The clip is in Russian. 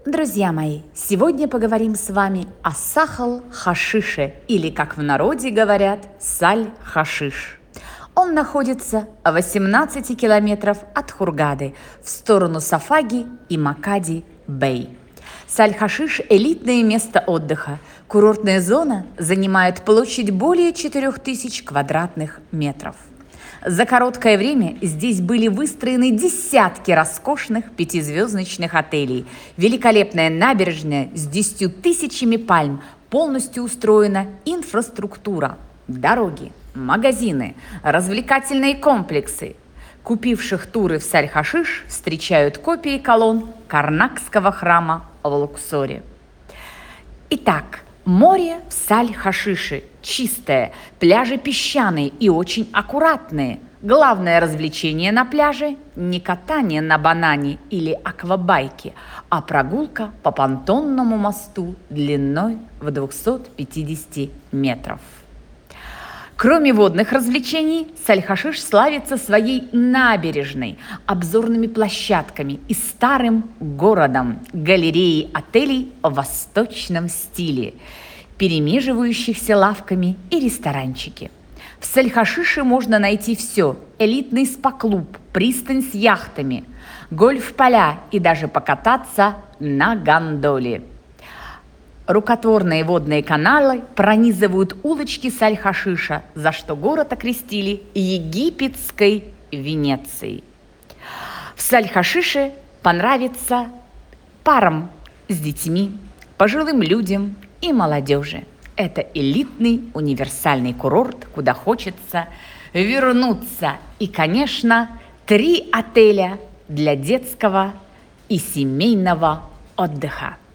Друзья мои, сегодня поговорим с вами о Сахал-Хашише, или, как в народе говорят, Саль-Хашиш. Он находится в 18 километров от Хургады в сторону Сафаги и Макади-Бэй. Саль-Хашиш – элитное место отдыха. Курортная зона занимает площадь более 4000 квадратных метров. За короткое время здесь были выстроены десятки роскошных пятизвездочных отелей. Великолепная набережная с 10 тысячами пальм, полностью устроена инфраструктура, дороги, магазины, развлекательные комплексы. Купивших туры в Саль-Хашиш встречают копии колонн Карнакского храма в Луксоре. Итак, море в Саль-Хашише чистое, пляжи песчаные и очень аккуратные. Главное развлечение на пляже – не катание на банане или аквабайке, а прогулка по понтонному мосту длиной в 250 метров. Кроме водных развлечений, Саль-Хашиш славится своей набережной, обзорными площадками и старым городом, галереей отелей в восточном стиле, перемеживающихся лавками и ресторанчики. В Саль-Хашише можно найти все – элитный спа-клуб, пристань с яхтами, гольф-поля и даже покататься на гондоле. Рукотворные водные каналы пронизывают улочки Саль-Хашиша, за что город окрестили египетской Венецией. В Саль-Хашише понравится парам с детьми, пожилым людям и молодежи. Это элитный универсальный курорт, куда хочется вернуться. И, конечно, 3 отеля для детского и семейного отдыха.